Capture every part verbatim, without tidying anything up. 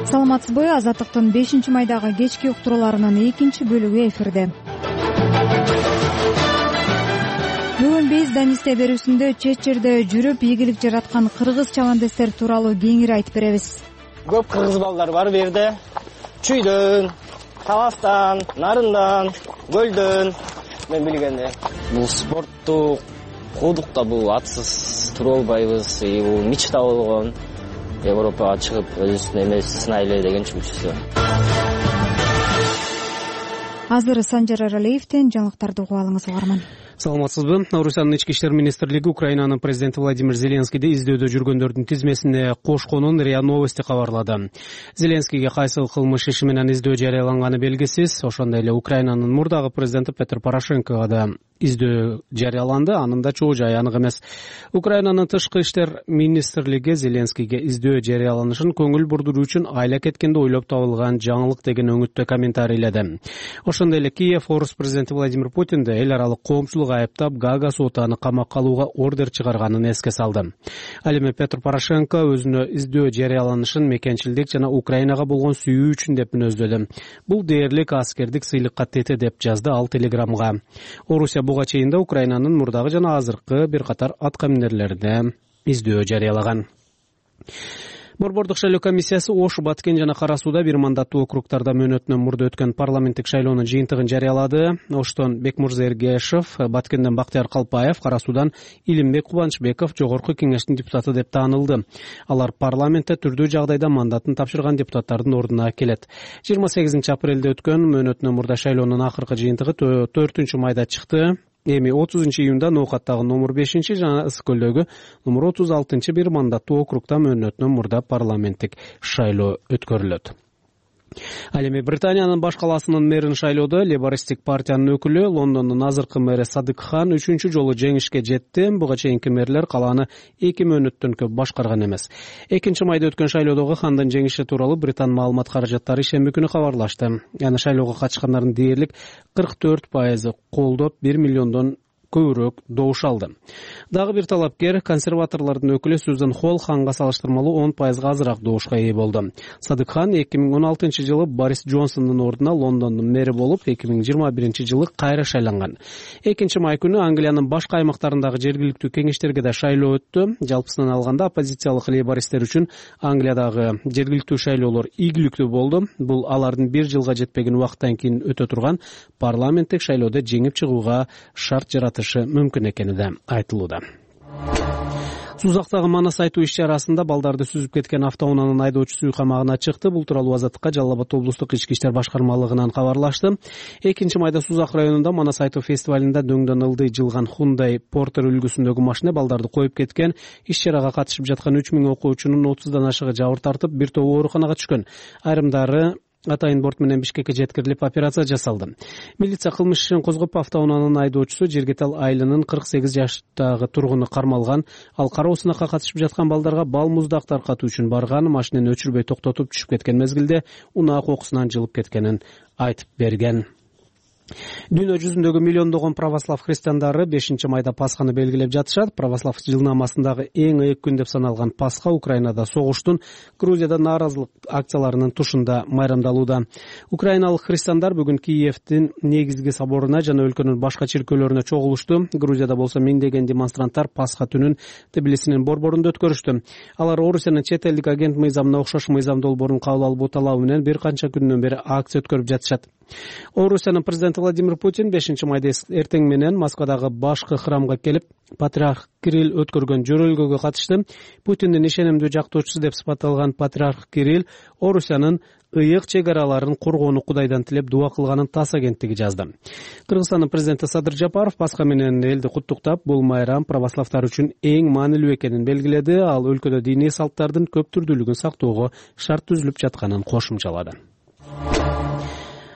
Саламатсызбы? Азаттыктын бешинчи майдагы кечки уктурууларынын экинчи бөлүгү эфирде. Бүгүн биз Данисте берүүсүндө чет жерде жүрүп ийгилик жараткан кыргыз чабандестер тууралуу кеңири айтып беребиз. Көп кыргыз балдар бар бу жерде. Чүйдөн, Таластан, Нарындан, Көлдөн мен билгенде. Бул спорттук куудукта бул атсыз тура албайбыз. Бул мечта болгон. Европага чыгып өзүбүздүн эмебизди сынайлы деген чүмүшсү. Азыр Санжар Аралиевден жаңылыктарды угуп алыңыз угарман. Саламатсызбы? Орусиянын ички иштер министрлиги Украинанын президенти Владимир Зеленскийди издөөдө жүргөндөрдүн тизмесине кошконун РИА Новости кабарлады. Зеленскийге кайсыл кылмыш иши менен издөө жарыяланганы белгисиз. Ошондой эле Украинанын мурдагы президенти Петр Порошенкого да издөө жарыяланды, анын да чоо жайы анык эмес. Украинанын тышкы иштер министрлиги Зеленскийге издөө жарыяланышын көңүл бурдуруу үчүн айла кеткенде ойлоп табылган жаңылык деген өңүттө комментарийледи. Ошондой эле Киев орус президенти Владимир Путинди эл аралык коомчулук айыптап Гага соту аны камакка алууга ордер чыгарганын эске салды. Ал эми Петр Порошенко өзүнө издөө жарыяланышын мекенчилдик жана Украинага болгон сүйүү үчүн деп мүнөздөдү. Бул дээрлик аскердик сыйлыкка тети деп жазды ал Телеграмга. Орусия буга чейин да Украинанын мурдагы жана азыркы бир катар аткаминерлерде издөө жарыялаган. Борбордук шайлоо комиссиясы Ош, Баткен жана Кара Сууда бир мандаттуу округтарда мөөнөтүнөн мурда өткөн парламенттик шайлоонун жыйынтыгын жарыялады. Оштон Бекмурза Эргешев, Баткенден Бактыяр Калпаев, Кара Суудан Илимбек Кубанычбеков жогорку кеңештин депутаты деп таанылды. Алар парламентте түрдүү жагдайда мандатын тапшырган депутаттардын ордуна келет. жыйырма сегизинчи апрелде өткөн мөөнөтүнөн мурда шайлоонун акыркы жыйынтыгы төртүнчү майда чыкты. Эми отузунчу июнда Ноокаттагы номер бешинчи жана Ысык көлдөгү номер отуз алтынчы бир мандаттуу округда мөөнөтүнөн мурда парламенттик шайлоо өткөрүлөт. Ал эми Британиянын баш калаасынын мэрин шайлоодо лейбористтик партиянын өкүлү Лондондун азыркы мэри Садык Хан үчүнчү жолу жеңишке жетти. Буга чейинки мэрлер калааны эки мөөнөттөн көп башкарган эмес. Экинчи майда өткөн шайлоодогу Хандын жеңиши тууралуу Британ маалымат каражаттары шемби күнү кабарлашты. Аны шайлоого катышкандардын дээрлик кырк төрт пайызы колдоп бир миллиондон көбүрөөк добуш алды. Дагы бир талапкер консерваторлордун өкүлү Сюзан Холл Ханга салыштырмалуу он пайызга азыраак добушка ээ болду. Садык Хан эки миң он алтынчы жылы Борис Джонсондун ордуна Лондондун мэри болуп, эки миң жыйырма биринчи жылы кайра шайланган. экинчи май күнү Англиянын башка аймактарындагы жергиликтүү кеңештерге да шайлоо өттү. Жалпысынан алганда оппозициялык лейбористтер үчүн Англиядагы жергиликтүү шайлоолор ийгиликтүү болду. Бул алардын бир жылга жетпеген убакыттан кийин өтө турган парламенттик шайлоодо жеңип чыгууга шарт жаратышы мүмкүн экени да айтылууда. Сузактагы Манас айтуу иш-чарасында балдарды сүзүп кеткен автоунаанын айдоочусу үй камагына чыкты. Бул тууралуу Азаттыкка Жалал Абад облустук ички иштер башкармалыгынан кабарлашты. экинчи майда Сузак районунда Манас айтуу фестивалында дөңдөн ылдый жылган Hyundai Porter үлгүсүндөгү машина балдарды коюп кеткен. Иш-чарага катышып жаткан үч миң окуучунун отуздан ашыгы жабыр тартып, бир тобу ооруканага түшкөн. Айрымдары Атайын борт менен Бишкекке жеткирилип операция жасалды. Милиция кылмыш ишин козгоп автоунаанын айдоочусу Жергетал Айлынын кырк сегиз жаштагы тургуну кармалган. Ал кароо сынакка катышып жаткан балдарга бал муздак таркатуу үчүн барган, машинени өчүрбөй токтотуп түшүп кеткен мезгилде унаа кокусунан жылып кеткенин айтып берген. Дүйнө жүзүндөгү миллиондогон православ христиандары бешинчи майда Пасханы белгилеп жатышат. Православ жылнамасындагы эң ыйык күн деп саналган Пасха Украинада согуштун, Грузияда нааразылык акцияларынын тушунда майрамдалууда. Украиналык христиандар бүгүн Киевдин негизги соборуна жана өлкөнүн башка чиркөөлөрүнө чогулушту. Грузияда болсо миңдеген демонстранттар Пасха түнүн Тбилисинин борборунда өткөрүштү. Алар Орусиянын чет элдик агент мыйзамына окшош мыйзам долбоорун кабыл алуу талабы менен бир канча күндөн бери акция өткөрүп жатышат. Орусиянын президенти Владимир Путин бешинчи майда эртең менен Москвадагы башкы храмга келип, патриарх Кирилл өткөргөн жөрөлгөгө катышты. Путиндин ишенимдүү жактоочусу деп сыпатталган патриарх Кирилл Орусиянын ыйык чек араларын коргоону Кудайдан тилеп дуа кылганын ТАСС агенттиги жазды. Кыргызстандын президенти Садыр Жапаров Пасха менен элди куттуктап, бул майрам православтар үчүн эң маанилүү экенин белгиледи. Ал өлкөдө диний салттардын көп түрдүүлүгүн сактоого шарт түзүлүп жатканын кошумчалады.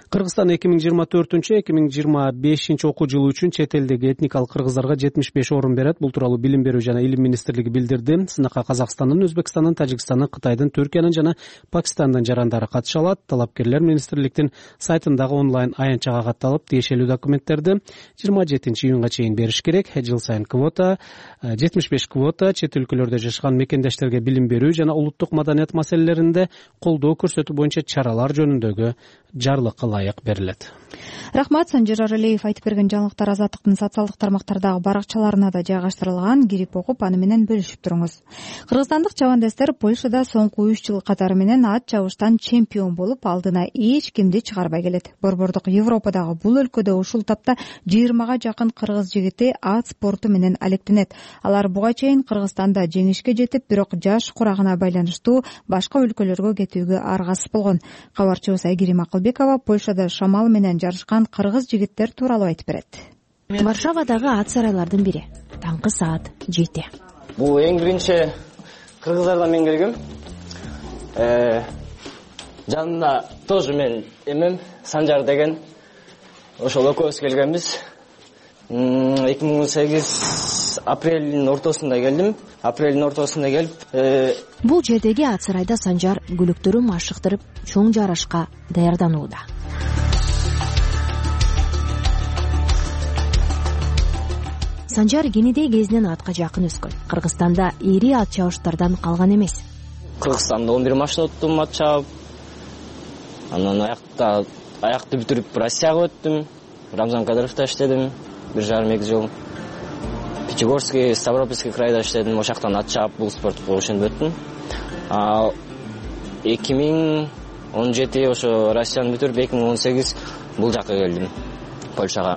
Кыргызстан эки миң жыйырма төртүнчү эки миң жыйырма бешинчи окуу жылы үчүн чет элдеги этникалык кыргыздарга жетимиш беш орун берет. Бул тууралуу Билим берүү жана илим министрлиги билдирди. Сынакка Казакстандын, Өзбекстандын, Тажикстандын, Кытайдын, Түркиянын жана Пакистандын жарандары катыша алат. Талапкерлер министрликтин сайтындагы онлайн аянтчага катталып, тиешелүү документтерди жыйырма жетинчи июнга чейин бериш керек. Жыл сайын квота жетимиш беш квота чет өлкөлөрдө жашаган мекендештерге билим берүү жана улуттук маданият маселелеринде колдоо көрсөтүү боюнча чаралар жөнүндөгү жарлыкка ылайык берилет. Рахмат. Санжар Аралиев айтып берген жаңылыктар Азаттыктын социалдык тармактардагы баракчаларына да жайгаштырылган. Кирип окуп, аны менен бөлүшүп туруңуз. Кыргызстандык чабандестер Польшада соңку үч жыл катары менен ат чабыштан чемпион болуп, алдына эч кимди чыгарбай келет. Борбордук Европадагы бул өлкөдө ушул тапта жыйырмага жакын кыргыз жигити ат спорту менен алектенет. Алар буга чейин Кыргызстанда жеңишке жетип, бирок жаш курагына байланыштуу башка өлкөлөргө кетүүгө аргасыз болгон. Кабарчыбыз Айгерим Акылбекова Польшада шамал менен жарышкан кыргыз жигиттер тууралуу айтып берет. Варшавадагы ат сарайлардын бири. Таңкы саат жети. Бул эң биринчи кыргыздардан мен келгем. Э, жанына тоже мен эмем Санжар деген ошол экөөбүз келгенбиз. эки миң он сегиз апрелдин ортосунда келдим. Апрелдин ортосунда келип, бул жердеги ат сарайда Санжар күлүктөрүн машыктырып, чоң жарышка даярданууда. Санжар кенедей кезинен атка жакын өскөн. Кыргызстанда ири ат чабыштардан калган эмес. Кыргызстанда он бир машина уттум ат чабып. Анан аякта аякты бүтүрүп Россияга өттүм. Рамзан Кадыровдо иштедим бир жарым эки жыл. Пятигорский, Ставропольский крайда иштедим. Ошактан ат чабып бул спортко ошентип өттүм. А эки миң он жети ошо Россияны бүтүрүп эки миң он сегиз бул жакка келдим, Польшага.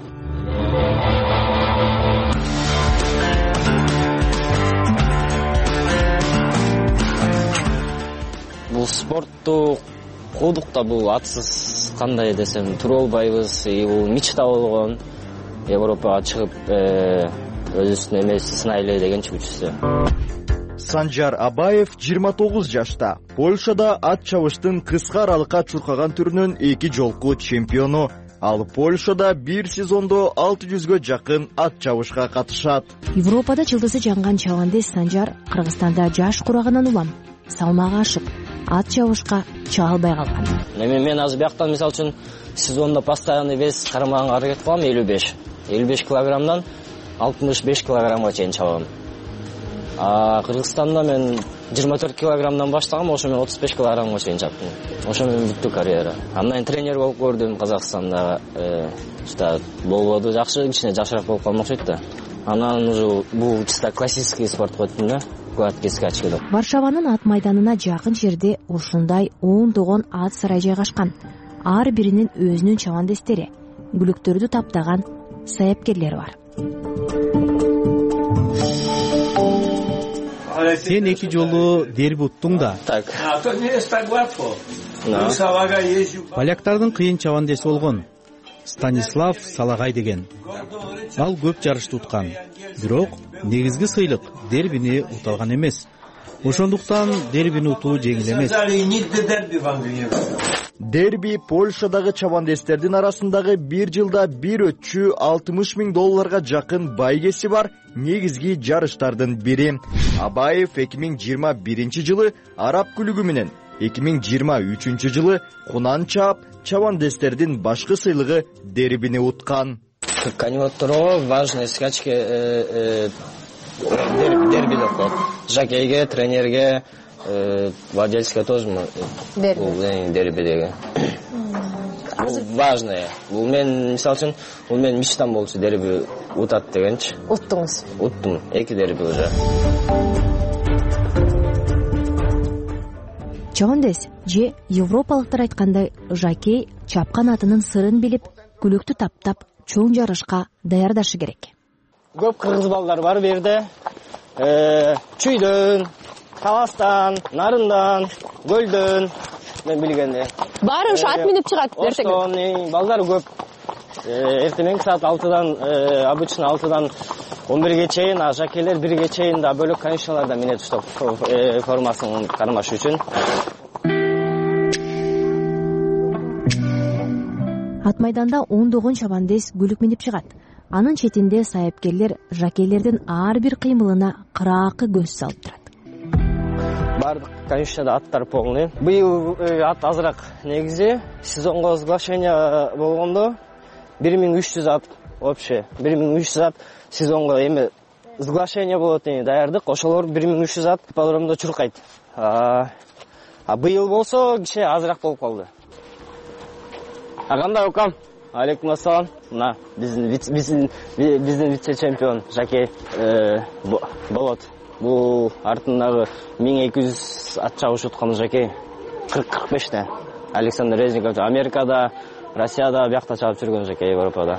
Бул спортту куудук да, бул атсыз кандай десем тура албайбыз. Бул мечта болгон. Европага чыгып өзүбүздүн эмебизди сынайлы деген чүгүчүсү. Санжар Абаев жыйырма тогуз жашта. Польшада ат чабыштын кыска аралыкка чуркаган түрүнүн эки жолку чемпиону. Ал Польшада бир сезондо алты жүзгө жакын ат чабышка катышат. Европада жылдызы жанган чабандес Санжар Кыргызстанда жаш курагынан улам, салмагы ашып, ат чабышка чыга албай калган. Эми мен азыр бияктан мисалы үчүн сезондо постоянный вес кармаганга аракет кылам, элүү беш. элүү беш килограммдан алтымыш беш килограммга чейин чабам. А Кыргызстанда мен жыйырма төрт килограммдан баштагам, ошо мен отуз беш килограммга чейин чаптым. Ошо менен бүттү карьера. Андан тренер болуп көрдүм Казакстанда. Чыта болбоду, жакшы, кичине жакшыраак болуп калмак окшойт да. Анан уже бул чисто классический спортко өттүм да. Квадрат скачкада. Варшаванын ат майданына жакын жерде ушундай ондогон ат сарай жайгашкан. Ар биринин өзүнүн чабандестери, күлүктөрдү таптаган саяпкерлери бар. Сен эки жолу дерби уттуң да. Так. Поляктардын кыйын чабандеси болгон Станислав Салагай деген. Ал көп жарышты уткан. Бирок негизги сыйлык дербини ута алган эмес. Ошондуктан дербини утуу жеңил эмес. Дерби Польшадагы чабандестердин арасындагы бир жылда бир өтчү алтымыш миң долларга жакын байгеси бар негизги жарыштардын бири. Абаев эки миң жыйырма биринчи жылы араб күлүгү менен, эки миң жыйырма үчүнчү жылы кунан чаап, чабандестердин башкы сыйлыгы дербини уткан. Каниотро важный скачки дерби деп коет. Жакейге, тренерге, владельцке тоже дерби деген. Бул важный. Бул мен мисалы үчүн, бул мен мечтам болчу, дерби утат дегенчи. Уттуңуз? Уттум, эки дерби уже. Чабандес же европалыктар айткандай жакей чапкан атынын сырын билип, күлүктү таптап, чоң жарышка даярдашы керек. Көп кыргыз балдар бар бу жерде. Чүйдөн, Таластан, Нарындан, Көлдөн, мен билгенде. Баары ушу ат минип чыгат эртең. Оштон балдар көп. Эртең саат алтыдан, обычно алтыдан он бирге чейин, а жакейлер бирге чейин да бөлөк конюшналарда минет уштап формасын кармаш үчүн. ат майданда ондогон чабандес көлүк минип чыгат. Анын четинде саяпкерлер жакейлердин ар бир кыймылына кыраакы көз салып турат. Бардык конюшняда аттар полный. Быйыл ат азыраак. Негизи сезонго соглашение болгондо бир миң үч жүз ат вообще бир миң үч жүз ат сезонго эми соглашение болот эми даярдык. Ошолор бир миң үч жүз ат ипподромдо чуркайт. А быйыл болсо кичине азыраак болуп калды. А кандай укам? Алейкум ассалам. Мына биздин биздин биздин вице чемпион жакей болот. Бул артындагы миң эки жүз ат чабыш уткан жакей кырк кырк беште. Александр Резников Америкада, Россияда, биякта чабып жүргөн жакей, Европада.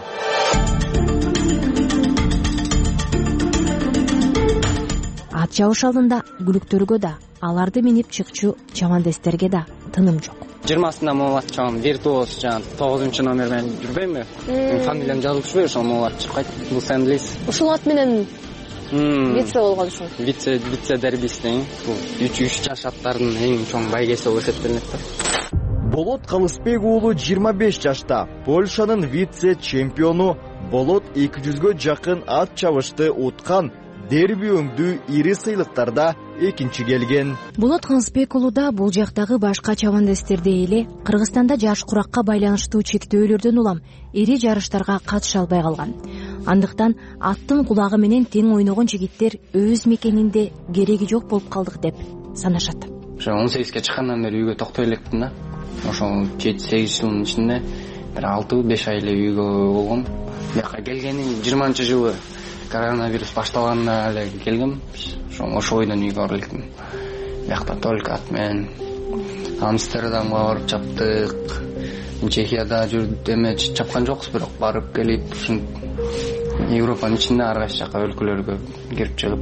Ат чабыш алдында күлүктөргө да, аларды минип чыкчу чабандестерге да тыным жок. жыйырмасында могул ат чабам, виртуоз жана тогузунчу номер менен жүрбөймүн. Фамилиям жазылып жүрбөйбү, ошол могул ат чыкпайт. Бул сен билесиз. Ушул ат менен вице болгон үчүн. Вице вице дербистен бул үч жаш аттардын эң чоң байгеси болуп эсептелет да. Болот Калысбек уулу жыйырма беш жашта. Польшанын вице чемпиону. Болот эки жүзгө жакын ат чабышты уткан. Дерби өңдүү ири сыйлыктарда экинчи келген. Болот Калысбек уулу да бул жактагы башка чабандестердей эле Кыргызстанда жаш куракка байланыштуу чектөөлөрдөн улам ири жарыштарга катыша албай калган. Андыктан аттын кулагы менен тең ойногон жигиттер өз мекенинде кереги жок болуп калдык деп санашат. Ошо он сегизге чыккандан бери үйгө токтой элекмин да. Ошол жети сегиз жылдын ичинде бир алты беш ай эле үйгө болгом. Бияка келгеним жыйырманчы жылы коронавирус башталганда эле келгем. Ошол ойдон үйгө барып электим. Биякта только ат менен Амстердамга барып чаптык. Чехияда жүрүп эме чапкан жокпуз, бирок барып келип ушинтип Европанын ичинде ар кайсы жака өлкөлөргө кирип чыгып.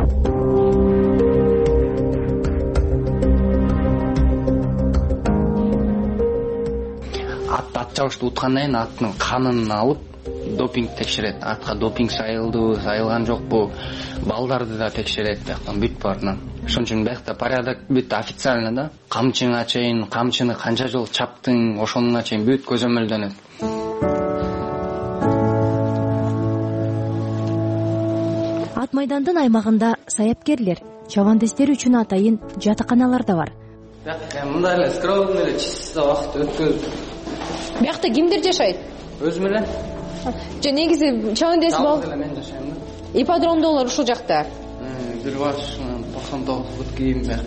Ат ат чабышты уткандан кийин аттын канын алып допинг текшерет. Атка допинг сайылдыбы, сайылган жокпу, балдарды да текшерет бияктан бүт баарынан. Ошон үчүн биякта порядок бүт официально да. Камчыңа чейин, камчыны канча жол чаптың, ошонуна чейин бүт көзөмөлдөнөт. Ат майдандын аймагында саяпкерлер, чабандестер үчүн атайын жатаканалар да бар. Биякта мындай эле скромный эле чисто убакыт өткөрүп. Биякта кимдер жашайт? Өзүм эле. Же негизи чабандес бол. Мен жашайм да. Ипподромдолор ушул жакта. Бир баш токсон тогуз фут кийим бар.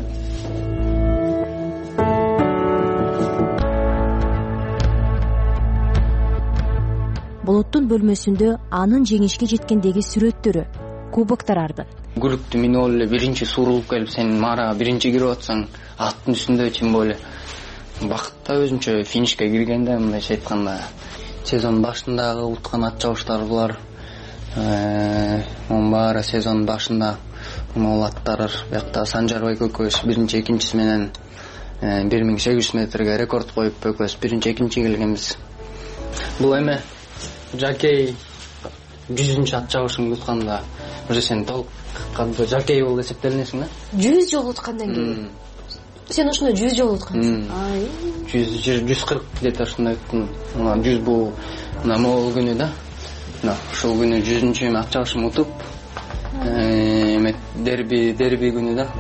Болоттун бөлмөсүндө анын жеңишке жеткендеги сүрөттөрү, кубоктор ардын. Күрүктү минип эле биринчи сурулуп келип, сен мара биринчи кирип атсаң, аттын үстүндө чим боле. Бакытта өзүнчө финишке киргенде, мындайча айтканда, сезон башындагы уткан ат чабыштар булар. Мун баары сезон башында могул аттар. Биякта Санжарбай көкөс биринчи, экинчиси менен бир миң сегиз жүз метрге рекорд коюп көкөс биринчи, экинчи келгенбиз. Бул эме жакей жүзүнчү ат чабышын утканда уже сен толук кандуу жакей болуп эсептелинесиң да. жүз жолу уткандан кийин. Сен ошондо жүз жолу уткансың. жүз жүз кырк где-то ошондой уттум. жүз бул мына могул күнү да. Мына ушул күнү жүзүнчү ат чабышым утуп, эме дерби дерби күнү да.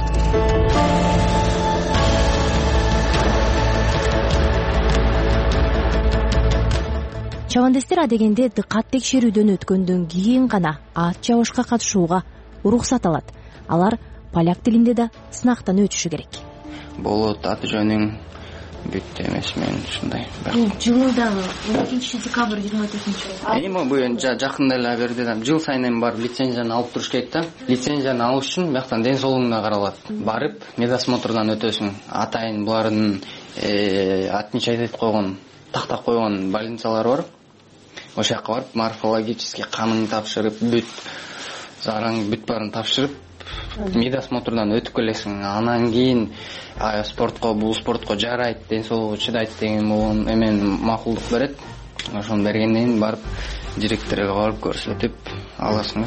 Чабандестер адегенде дыккат текшерүүдөн өткөндөн кийин гана ат чабышка катышууга уруксат алат. Алар поляк тилинде да сынактан өтүшү керек. Болот аты жөнүң бүт эмес мен ушундай. Жылдагы он экинчи декабрь жыйырма төртүнчү жыл. Эми бул жакында эле берди да. Жыл сайын эми барып лицензияны алып туруш керек да. Лицензияны алыш үчүн бияктан ден соолугуңда каралат. Барып медосмотрдан өтөсүң. Атайын булардын атынча айтып койгон, тактап койгон больницалары бар. Ошол жака барып морфологический канын тапшырып, бүт зараң бүт баарын тапшырып, медосмотрдан өтүп келесиң. Анан кийин спортко, бул спортко жарайт, ден соолугу чыдайт деген болгон эмен макулдук берет. Ошону бергенден кийин барып директорго барып көрсөтүп аласың.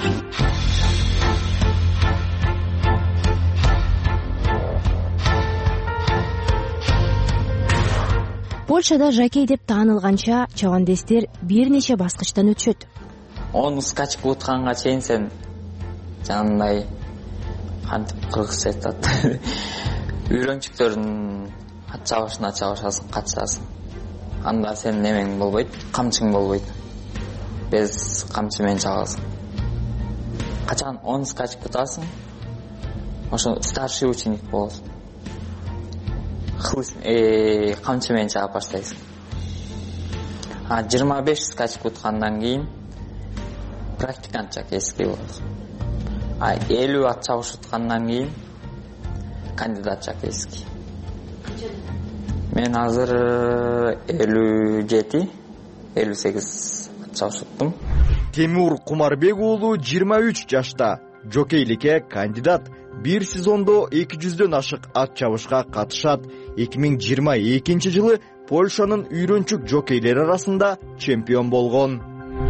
Польшада жокей деп таанылганча чабандестер бир нече баскычтан өтүшөт. он скачка утканга чейин сен жанагындай кантип кыргызча айтат үйрөнчүктөрдүн ат чабышына чабышасың, катышасың. Анда сен немең болбойт, камчың болбойт. Без камчы менен чабасың. Качан он скачка утасың, ошо старший ученик болосуң. Э, камчы менен чаап баштайсың. А жыйырма беш скачка уткандан кийин практикант жокейский болосуң. А элүү ат чабыш уткандан кийин кандидат жокейский. Мен азыр элүү жети элүү сегиз ат чабыш уттум. Темур Кумарбек уулу жыйырма үч жашта, жокейликке кандидат. Бир сезондо эки жүздөн ашык ат чабышка катышат. эки миң жыйырма экинчи жылы Польшанын үйрөнчүк жокейлери арасында чемпион болгон.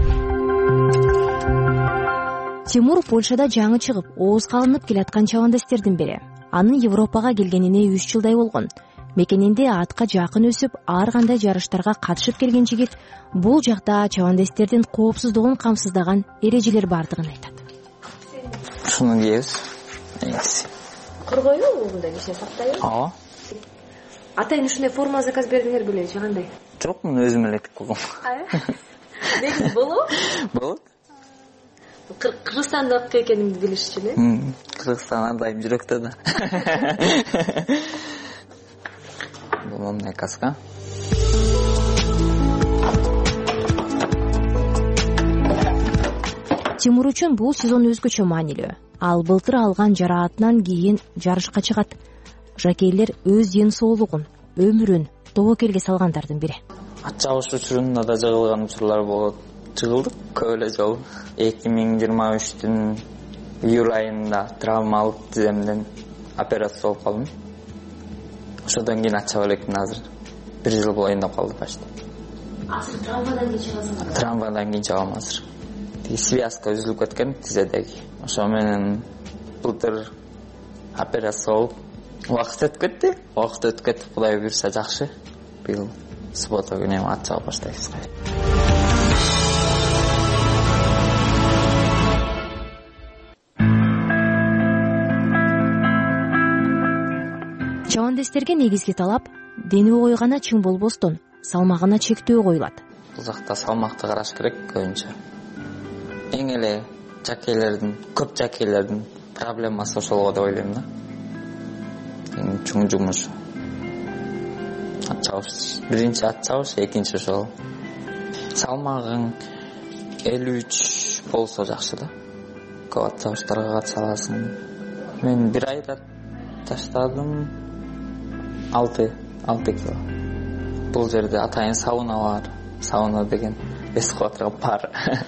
Тимур Польшада жаңы чыгып, оозга алынып келаткан чабандестердин бири. Анын Европага келгенине үч жылдай болгон. Мекенинде атка жакын өсүп, ар кандай жарыштарга катышып келген жигит бул жакта чабандестердин коопсуздугун камсыздаган эрежелер бардыгын айтат. Ушуну кийебиз. Негизи. Кыргойбу мындай киши сактайбы? Ооба. Атайын ушундай форма заказ бердиңер беле, же кандай? Жок, мен өзүм эле тик кылдым. Негизи болобу? Болот. Кыргызстандык экенимди билиш үчүн, э? Кыргызстан ар дайым жүрөктө да. Бул момундай каска. Тимур үчүн бул сезон өзгөчө маанилүү. Ал былтыр алган жараатынан кийин жарышка чыгат. Жокейлер өз ден соолугун, өмүрүн тобокелге салгандардын бири. Ат чабыш учурунда да жыгылган учурлар болот. Жыгылдык көп эле жолу. эки миң жыйырма үчтүн июль айында травмалык тиземден операция болуп калдым. Ошодон кийин ат чаба элекмин азыр. Бир жыл боюнда калды почти. Азыр травмадан кийин чабасың? Травмадан кийин чабам азыр. Связка үзүлүп кеткен тизедеги. Ошо менен былтыр операция болуп убакыт өтүп кетти. Убакыт өтүп кетип, Кудай буйруса жакшы. Быйыл суббота күнү ат чаба баштайбыз. Чабандестерге негизги талап дени ой гана чың болбостон, салмагына чектөө коюлат. Бул жакта салмакты караш керек көбүнчө. Эң эле жокейлердин, көп жокейлердин проблемасы ошол деп ойлойм да. Эң чоң жумуш. Ат чабыш. Биринчи ат чабыш, экинчи ошол. Салмагың элүү үч болсо жакшы да. Көп ат чабыштарга катыша аласың. Мен бир айда таштадым алты кило. Бул жерде атайын сауна бар. Сауна деген эс кылатырга пар.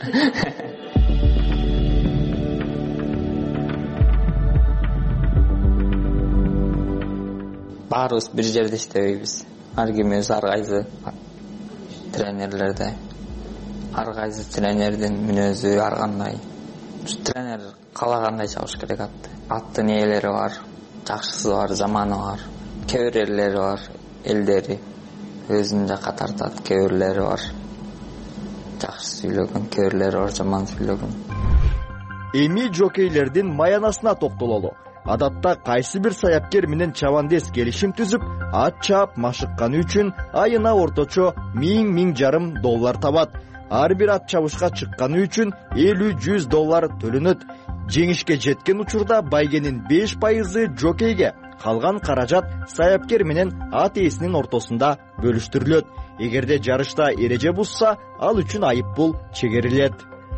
Баарыбыз бир жерде иштебейбиз. Ар ким өз ар кайсы тренерлерде. Ар кайсы тренердин мүнөзү ар кандай. Тренер каалагандай чабыш керек атты. Аттын ээлери бар, жакшысы бар, жаманы бар. Кээ бир элдери бар, элдери өзүн жакка тартат, кээ бирлери бар. Жакшы сүйлөгөн, кээ бирлери бар, жаман сүйлөгөн. Эми жокейлердин маянасына токтололу. Адатта кайсы бир саяпкер менен чабандес келишим түзүп, ат чаап машыкканы үчүн айына орточо миң миң жарым доллар табат. Ар бир ат чабышка чыкканы үчүн элүү жүз доллар төлөнөт. Жеңишке жеткен учурда байгенин беш пайызы жокейге, калган каражат саяпкер менен ат ээсинин ортосунда бөлүштүрүлөт. Эгерде жарышта эреже бузса, ал үчүн айып пул чегерилет.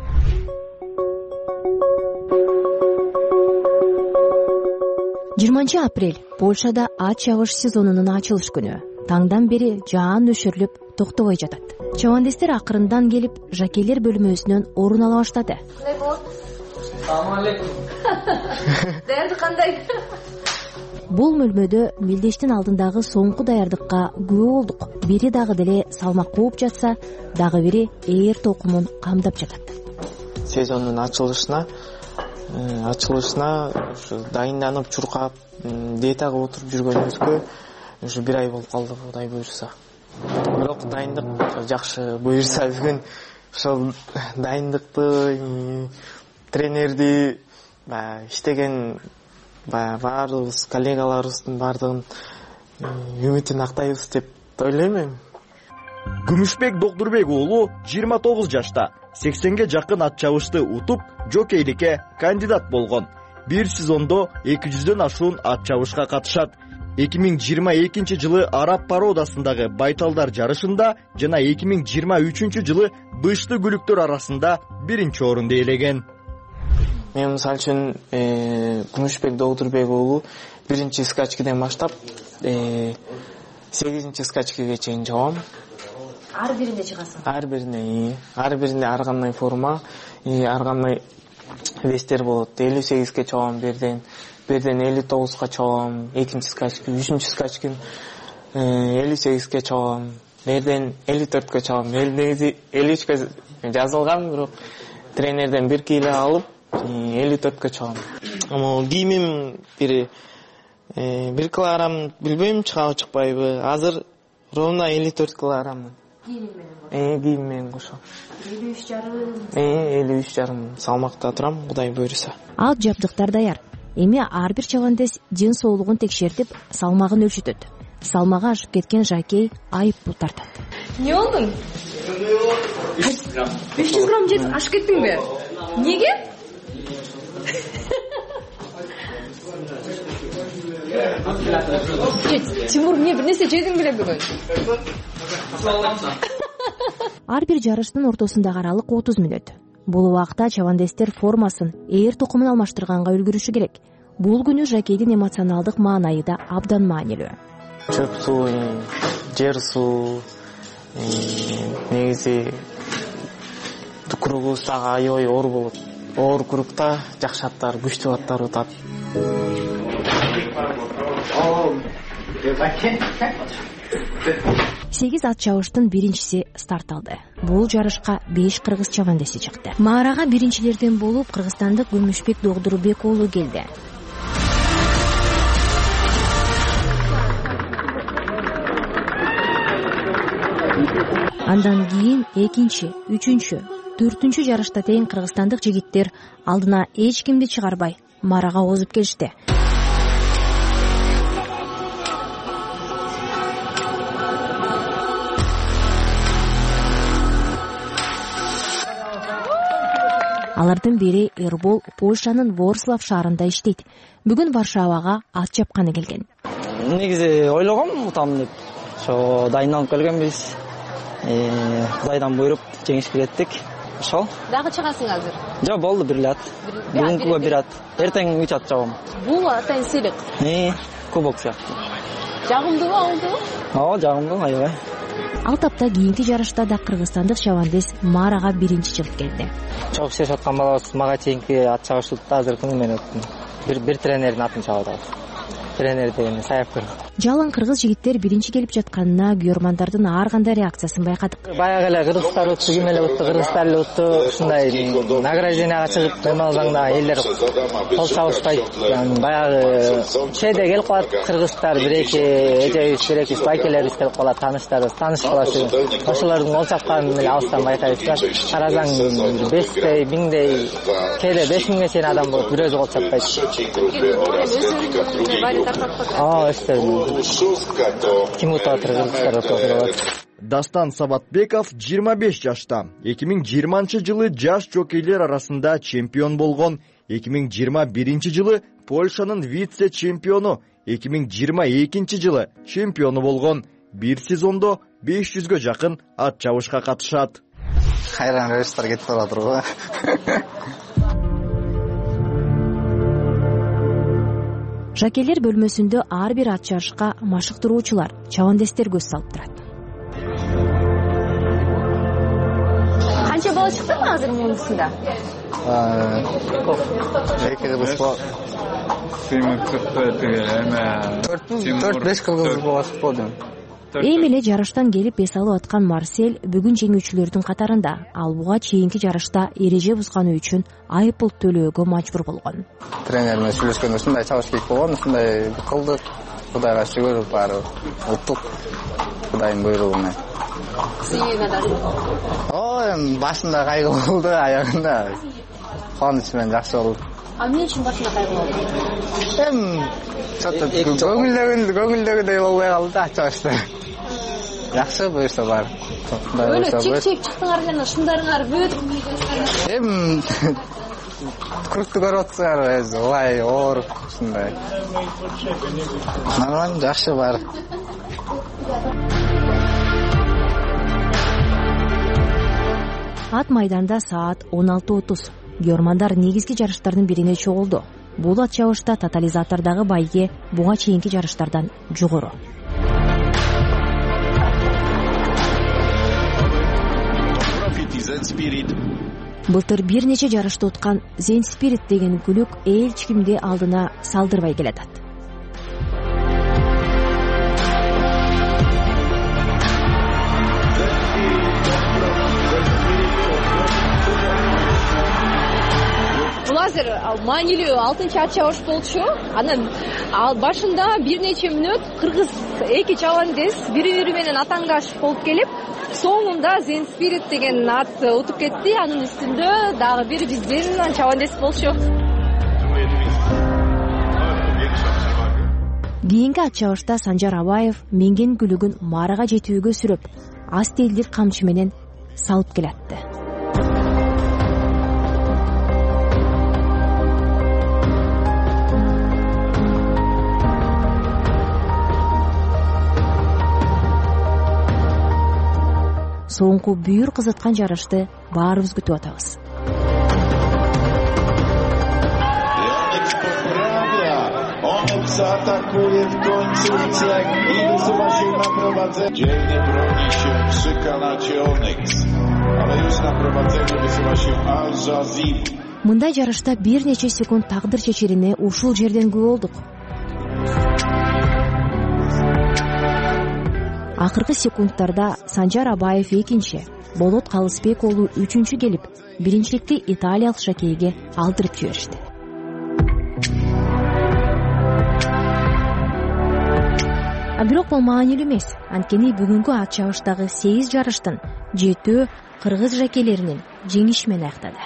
жыйырманчы апрель Польшада ат чабыш сезонунун ачылыш күнү. Таңдан бери жаан өшөрүлүп токтобой жатат. Чабандестер акырындан келип, жокейлер бөлмөсүнөн орун ала баштады. Салам алейкум. Даярдык кандай? Бул бөлмөдө мелдештин алдындагы соңку даярдыкка күбө болдук. Бири дагы деле салмак кууп жатса, дагы бири ээр токумун камдап жатат. Сезондун ачылышына ачылышына ушу дайынданып, чуркап, диетага отуруп жүргөнүбүзгө ушу бир ай болуп калды, Кудай буйруса. бирок дайындык жакшы. Буюрса бүгүн ошол дайындыкты, тренерди, баягы иштеген баягы баарыбыз коллегаларыбыздын баардыгын үмүтүн актайбыз деп ойлойм эми. Күмүшбек Докдурбек уулу жыйырма тогуз жашта сексенге жакын ат чабышты утуп, жокейликке кандидат болгон. Бир сезондо эки жүздөн ашуун ат чабышка катышат. эки миң жыйырма экинчи жылы Араб пародасындагы байталдар жарышында жана эки миң жыйырма үчүнчү жылы бышты күлүктөр арасында биринчи орунду ээлеген. Мен мисалы үчүн Күмүшбек Докдурбек уулу биринчи скачкиден баштап сегизинчи скачкиге чейин чабам. Ар биринде чыгасың? Ар биринде, ар биринде ар кандай форма, ар кандай вестер болот. элүү сегизге чабам бирден, бирден элүү тогузга чабам, экинчи скачки, үчүнчү скачкин элүү сегизге чабам, бирден элүү төрткө чабам. Негизи элүү үчкө жазылган, бирок тренерден бир кило алып элүү төрткө чабам. Ама кийимим бир бир килограмм билбейм чыгабы чыкпайбы. Азыр ровно элүү төрт килограмм. Э, кийим менен кошо. элүү үч жарым. Э, элүү үч жарым салмакта турам, Кудай буйруса. Ал жабдыктар даяр. Эми ар бир чабандес ден соолугун текшертип, салмагын өлчүтөт. Салмагы ашып кеткен жакей айыппул тартат. Не болдуң? беш жүз грамм жетип ашып кеттиңби? Неге? Тимур, эмне бир нерсе жедиң беле бүгүн? Ар бир жарыштын ортосундагы аралык отуз мүнөт. Бул убакта чабандестер формасын ээр тукумун алмаштырганга үлгүрүшү керек. Бул күнү жакейдин эмоционалдык маанайы да абдан маанилүү. Чөп суу, жер суу, негизи куругубуз дагы аябай оор болот. Оор курукта жакшы аттар, күчтүү аттар утат. сегиз ат чабыштын биринчиси старт алды. Бул жарышка беш кыргыз чабандеси чыкты. Маарага биринчилерден болуп кыргызстандык Күмүшбек Докдурбек уулу келди. Андан кийин экинчи, үчүнчү, төртүнчү жарышта тең кыргызстандык жигиттер алдына эч кимди чыгарбай маарага озуп келишти. Алардын бири Эрбол Польшанын Ворслав шаарында иштейт. Бүгүн Варшавага ат чапканы келген. Негизи ойлогом утам деп. Ошо дайындалып келгенбиз. Кудайдан буйруп жеңишке жеттик. Ошол. Дагы чыгасың азыр? Жок, болду бир ат. Бүгүнкүгө бир ат. Эртең үч ат чабам. Бул атайын сыйлык. Э, кубок сыяктуу. Жагымдыбы, алдыбы? Ооба, жагымдуу, аябай. Ал тапта кийинки жарышта да кыргызстандык чабандес маарага биринчи чыгып келди. Чогуу иштеп аткан балабыз мага чейинки ат чабыштыкта азыр күнү менен өттүм. Бир бир тренердин атын чабып атабыз. Тренер деген Саяпкыр. Жалаң кыргыз жигиттер биринчи келип жатканына күйөрмандардын ар кандай реакциясын байкадык. Баягы эле кыргыздар өттү, ким эле өттү, кыргыздар эле өттү. Ушундай награжденияга чыгып демалганда элдер кол чабышпайт. Баягы чейде келип калат кыргыздар, бир-эки эжебиз, бир-эки байкелерибиз келип калат, тааныштарыбыз, тааныш калат. Ошолордун кол чапканын эле алыстан байкайбыз. Карасаң бештей, миңдей, кээде беш миңге чейин адам болот, бир өзү кол чаппайт. Aa işte. Kimutator kırgızlar. Дастан Сабатбеков жыйырма беш жашта. эки миң жыйырманчы жылы жаш жокейлер арасында чемпион болгон. эки миң жыйырма биринчи жылы Польшанын вице-чемпиону, эки миң жыйырма экинчи жылы чемпиону болгон. Бир сезондо беш жүзгө жакын ат чабышка катышат. Кайран рейстер кетип баратыр го. Жакейлер бөлмөсүндө ар бир ат чабышка машыктыруучулар, чабандестер көз салып турат. Канча бала чыктымы азыр муусунда? эки кыргыз бала. төрт беш кыргыз бала чыкты. Эми эле жарыштан келип эс алып аткан Марсель бүгүн жеңүүчүлөрдүн катарында. Ал буга чейинки жарышта эреже бузганы үчүн айыппул төлөөгө мажбур болгон. Тренермен сүйлөшкөндө ушундай чабыш керек болгон, ушундай кылдык. Кудайга шүгүр, баары уттук. Кудайдын буйругу менен. Ой, эми башында кайгы болду, аягында кубаныч менен жакшы болду. А эмне үчүн башында кайгы болду? Эми көңүлдөгү көңүлдөгүдөй болбой калды да чачты. Жакшы буюрса бар. Өлө чек-чек чыктыңар жана шундарыңар бүт. Эми курсту көрүп атсыңар, ылай ооруп ушундай. Нормально, жакшы бар. Ат майданда саат он алты отуз. Германдар негизги жарыштардын бирине чогулду. Бул ат чабышта тотализатордогу байге буга чейинки жарыштардан жогору. Былтыр бир нече жарышты уткан Zen Spirit деген күлүк эч кимди алдына салдырбай келатат. Бул азыр маанилүү алтынчы ат чабыш болчу. Анан ал башында бир нече мүнөт кыргыз эки чабандес бири-бири менен атаңдаш болуп келип, соңунда Zen Spirit деген ат утуп кетти. Анын үстүндө дагы бир биздин чабандес болчу. Кийинки ат чабышта Санжар Абаев менген күлүгүн марага жетүүгө сүрөп, аз телдир камчы менен салып келатты. Соңку бүйүр кызыткан жарышты баарыбыз күтүп атабыз. Мындай жарышта бир нече секунд тагдыр чечерине ушул жерден күбө болдук. Акыркы секундтарда Санжар Абаев экинчи, Болот Калысбек уулу үчүнчү келип, биринчиликти италиялык шакейге алдырып жиберишти. А бирок бул маанилүү эмес. Анткени бүгүнкү ат чабыштагы сегиз жарыштын жетөө кыргыз жакейлеринин жеңиши менен аяктады.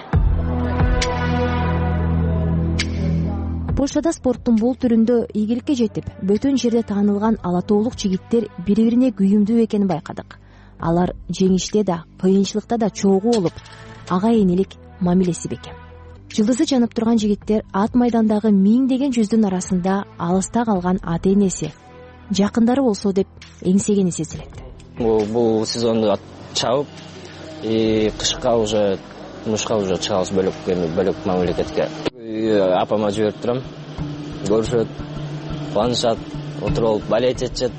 Польшада спорттун бул түрүндө ийгиликке жетип, бөтөн жерде таанылган ала тоолук жигиттер бири-бирине күйүмдүү экенин байкадык. Алар жеңиште да, кыйынчылыкта да чогуу болуп, ага энелик мамилеси бекем. Жылдызы жанып турган жигиттер ат майдандагы миңдеген жүздүн арасында алыста калган ата энеси, жакындары болсо деп эңсегени сезилет. Бул сезонду ат чабып, кышка уже мушка уже чыгабыз бөлөк бөлөк мамлекетке. Апама жиберип турам, көрүшөт, кубанышат, отуруп балет этишет.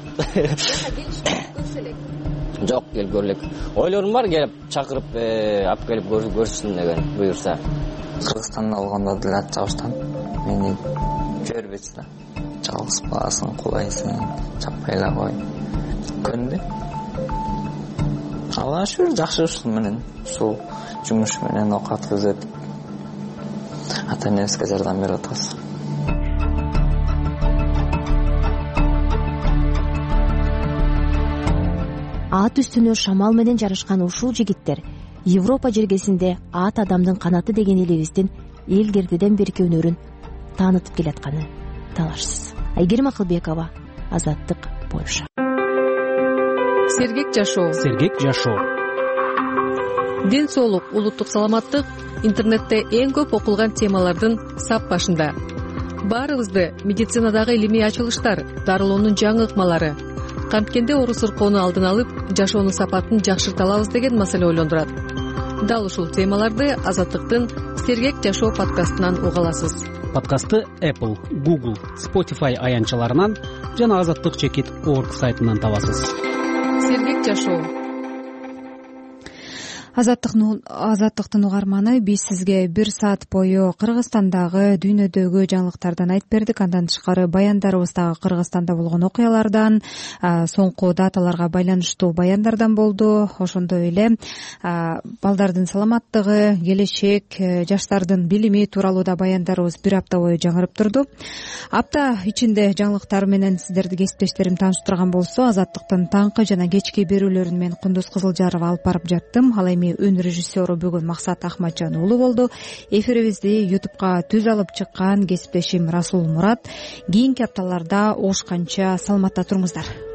Жок, келип көрөлүк. Ойлорум бар, келип чакырып, алып келип көрсүн деген буюрса. Кыргызстанда болгондо деле ат чабыштан мени жибербечи да. Чалгыспасын, кулайсың, чаппай эле кой. Көндү. Алла шүр жакшы ушул менен, ушул жумуш менен окат кызып ата энебизге жардам берип атабыз. Ат үстүнө шамал менен жарышкан ушул жигиттер Европа жергесинде ат адамдын канаты деген элибиздин элгердиден берки өнөрүн таанытып келатканы талашсыз. Айгерим Акылбекова, Азаттык, Польша. Сергек жашоо. Сергек жашоо. Ден соолук, улуттук саламаттык интернетте эң көп окулган темалардын сап башында. Баарыбызды медицинадагы илимий ачылыштар, дарылоонун жаңы ыкмалары, канткенде оору сыркоону алдын алып, жашоонун сапатын жакшырта алабыз деген маселе ойлондурат. Дал ушул темаларды Азаттыктын Сергек жашоо подкастынан уга аласыз. Подкастты Apple, Google, Spotify аянтчаларынан жана азаттык чекит точка орг сайтынан табасыз. Сергек жашоо. азаттыктын угарманы, биз сизге бир саат бою Кыргызстандагы, дүйнөдөгү жаңылыктардан айтып бердик. Андан тышкары баяндарыбыздагы Кыргызстанда болгон окуялардан, соңку даталарга байланыштуу баяндардан болду. Ошондой эле балдардын саламаттыгы, келечек, жаштардын билими тууралуу да баяндарыбыз бир апта бою жаңырып турду. Апта ичинде жаңылыктар менен сиздерди кесиптештерим тааныштырган болсо, Азаттыктын таңкы жана кечки берүүлөрүн мен Кундуз Кызылжарова алып барып жаттым. Ал эми өн режиссеру бүгүн Максат Ахматжан уулу болду. Эфирибизди ютубка түз алып чыккан кесиптешим Расул Мурат. Кийинки апталарда угушканча саламатта туруңуздар.